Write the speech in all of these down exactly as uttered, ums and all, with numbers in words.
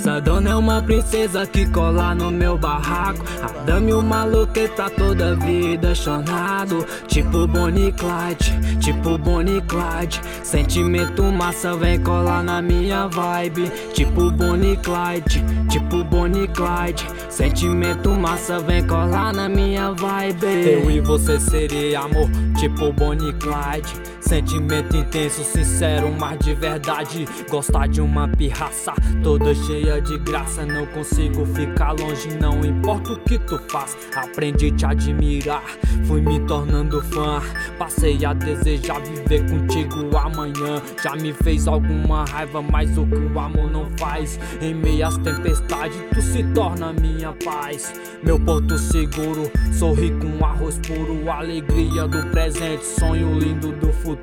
Essa dona é uma princesa que cola no meu barraco. A dame o maluqueta toda vida chornado. Tipo Bonnie e Clyde, tipo Bonnie e Clyde. Sentimento massa, vem colar na minha vibe. Tipo Bonnie e Clyde, tipo Bonnie e Clyde. Sentimento massa, vem colar na minha vibe. Eu e você seria amor, tipo Bonnie e Clyde. Sentimento intenso, sincero, mas de verdade. Gostar de uma pirraça toda cheia de graça. Não consigo ficar longe, não importa o que tu faz. Aprendi a te admirar, fui me tornando fã. Passei a desejar viver contigo amanhã. Já me fez alguma raiva, mas o que o amor não faz. Em meio às tempestades, tu se torna minha paz. Meu porto seguro, sorri com arroz puro. Alegria do presente, sonho lindo do futuro.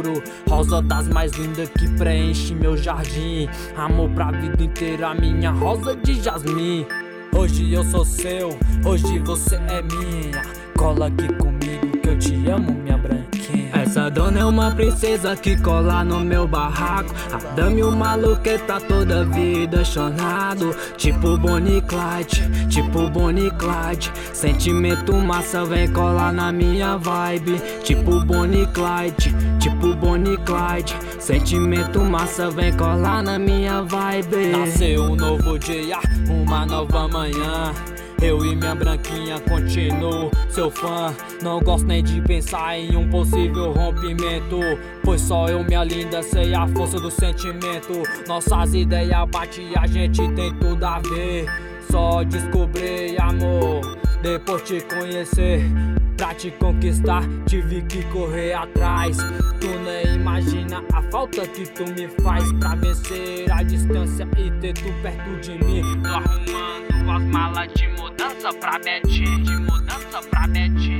Rosa das mais lindas que preenche meu jardim. Amor pra vida inteira, minha rosa de jasmim. Hoje eu sou seu, hoje você é minha. Cola aqui comigo que eu te amo, minha branquinha. Essa dona é uma princesa que cola no meu barraco. A dame o maluqueta toda vida chornado. Tipo Bonnie e Clyde, tipo Bonnie e Clyde. Sentimento massa, vem colar na minha vibe. Tipo Bonnie e Clyde, tipo Bonnie e Clyde. Sentimento massa, vem colar na minha vibe. Nasceu um novo dia, uma nova manhã. Eu e minha branquinha continuo seu fã. Não gosto nem de pensar em um possível rompimento, pois só eu, minha linda, sei a força do sentimento. Nossas ideias batem e a gente tem tudo a ver. Só descobri amor depois te conhecer. Pra te conquistar tive que correr atrás. Tu nem imagina a falta que tu me faz. Pra vencer a distância e ter tu perto de mim. Tô arrumando as malas de mudança pra Betim, de mudança pra Betim.